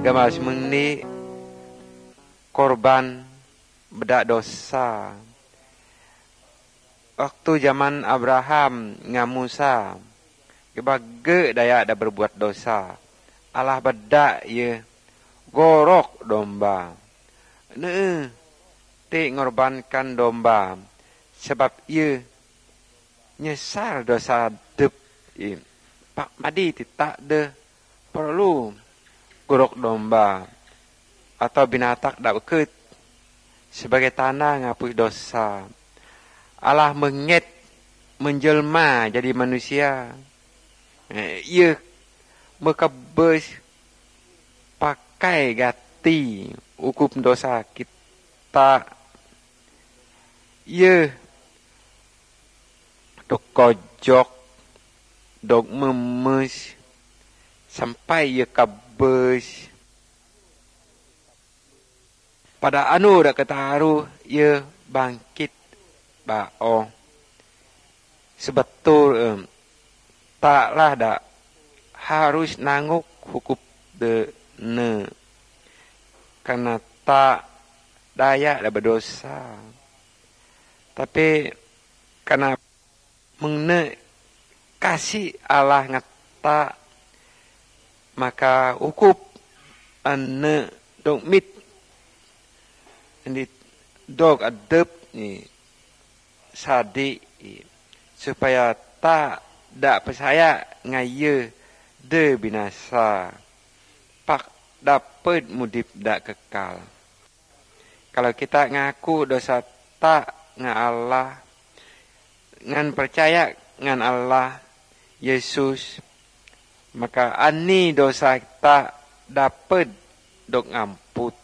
gamas mengni korban bedak dosa. Waktu zaman Abraham dengan Musa, gebage daya ada berbuat dosa. Allah bedak ye gorok domba. Te ngorbankan domba sebab ye nyesal dosa dep. Pak madi tak de perlu gorok domba atau binatang dak beket sebagai tanah ngapus dosa. Allah menjelma jadi manusia. Ia mekebes pakai gati hukum dosa kita. Ia dok kojok, dok memes sampai ia kabes. Pada anu dak ketaru ia bangkit bao. Sebetul taklah dak harus nanguk hukum de ne. Karena tak daya dak berdosa. Tapi karena mengne kasih Allah ngata maka hukum ane dok mit ini dog adep ni sadi supaya tak percaya ngaye de binasa pak dapat mudip dak kekal. Kalau kita ngaku dosa tak ngan Allah ngan percaya ngan Allah Yesus, maka ani dosa tak dapat dok ngamput.